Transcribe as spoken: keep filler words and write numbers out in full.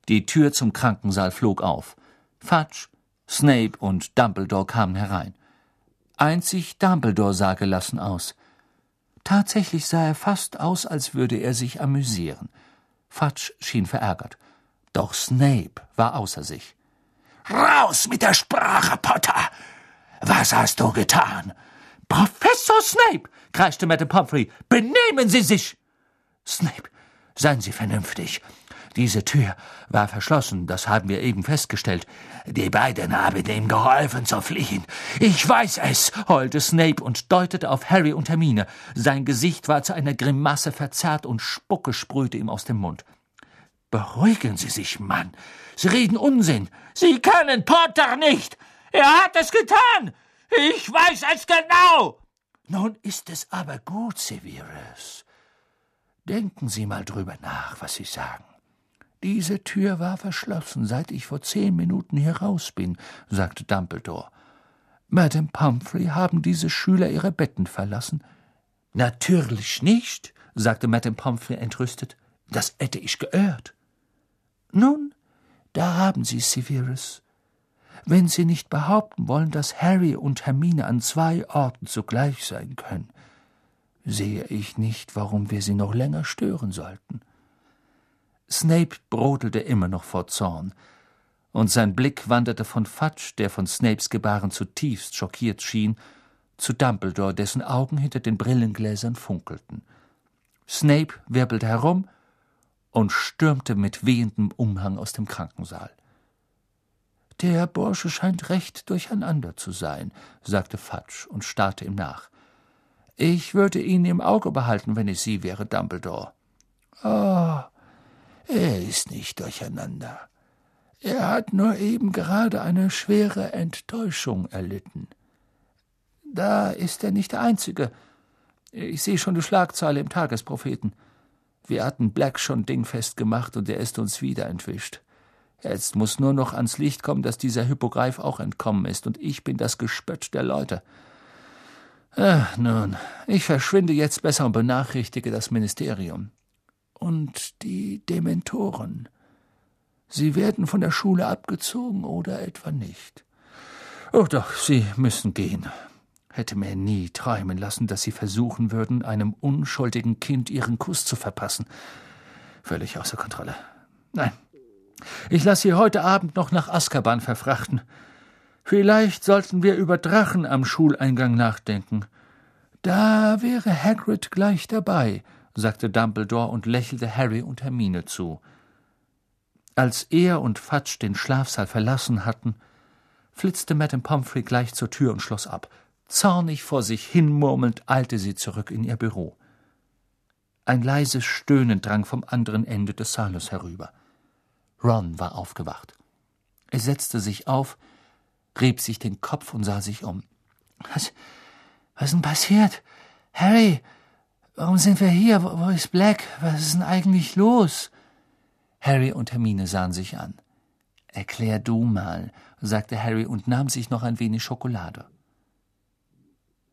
Die Tür zum Krankensaal flog auf. Fudge, Snape und Dumbledore kamen herein. Einzig Dumbledore sah gelassen aus. Tatsächlich sah er fast aus, als würde er sich amüsieren. Fudge schien verärgert. Doch Snape war außer sich. »Raus mit der Sprache, Potter! Was hast du getan?« »Professor Snape«, kreischte Madame Pomfrey, »benehmen Sie sich!« »Snape, seien Sie vernünftig. Diese Tür war verschlossen, das haben wir eben festgestellt. Die beiden haben ihm geholfen zu fliehen. Ich weiß es«, heulte Snape und deutete auf Harry und Hermine. Sein Gesicht war zu einer Grimasse verzerrt und Spucke sprühte ihm aus dem Mund. »Beruhigen Sie sich, Mann. Sie reden Unsinn.« »Sie können Potter nicht! Er hat es getan! Ich weiß es genau!« »Nun ist es aber gut, Severus. Denken Sie mal drüber nach, was Sie sagen. Diese Tür war verschlossen, seit ich vor zehn Minuten hier raus bin«, sagte Dumbledore. »Madame Pomfrey, haben diese Schüler ihre Betten verlassen?« »Natürlich nicht«, sagte Madame Pomfrey entrüstet. »Das hätte ich geirrt.« »Nun, da haben Sie Severus. Wenn Sie nicht behaupten wollen, dass Harry und Hermine an zwei Orten zugleich sein können, sehe ich nicht, warum wir sie noch länger stören sollten.« Snape brodelte immer noch vor Zorn, und sein Blick wanderte von Fudge, der von Snapes Gebaren zutiefst schockiert schien, zu Dumbledore, dessen Augen hinter den Brillengläsern funkelten. Snape wirbelte herum und stürmte mit wehendem Umhang aus dem Krankensaal. »Der Bursche scheint recht durcheinander zu sein«, sagte Fudge und starrte ihm nach. »Ich würde ihn im Auge behalten, wenn ich Sie wäre, Dumbledore.« »Oh, er ist nicht durcheinander. Er hat nur eben gerade eine schwere Enttäuschung erlitten. Da ist er nicht der Einzige. Ich sehe schon die Schlagzeile im Tagespropheten. Wir hatten Black schon dingfest gemacht und er ist uns wieder entwischt. Jetzt muss nur noch ans Licht kommen, dass dieser Hippogreif auch entkommen ist, und ich bin das Gespött der Leute. Ach, nun, ich verschwinde jetzt besser und benachrichtige das Ministerium. Und die Dementoren, sie werden von der Schule abgezogen oder etwa nicht? Oh doch, sie müssen gehen. Hätte mir nie träumen lassen, dass sie versuchen würden, einem unschuldigen Kind ihren Kuss zu verpassen. Völlig außer Kontrolle. Nein, ich lasse sie heute Abend noch nach Azkaban verfrachten. Vielleicht sollten wir über Drachen am Schuleingang nachdenken. Da wäre Hagrid gleich dabei«, sagte Dumbledore und lächelte Harry und Hermine zu. Als er und Fudge den Schlafsaal verlassen hatten, flitzte Madame Pomfrey gleich zur Tür und schloss ab. Zornig vor sich hinmurmelnd eilte sie zurück in ihr Büro. Ein leises Stöhnen drang vom anderen Ende des Saales herüber. Ron war aufgewacht. Er setzte sich auf, rieb sich den Kopf und sah sich um. Was, was ist denn passiert? Harry, warum sind wir hier? Wo, wo ist Black? Was ist denn eigentlich los? Harry und Hermine sahen sich an. »Erklär du mal«, sagte Harry und nahm sich noch ein wenig Schokolade.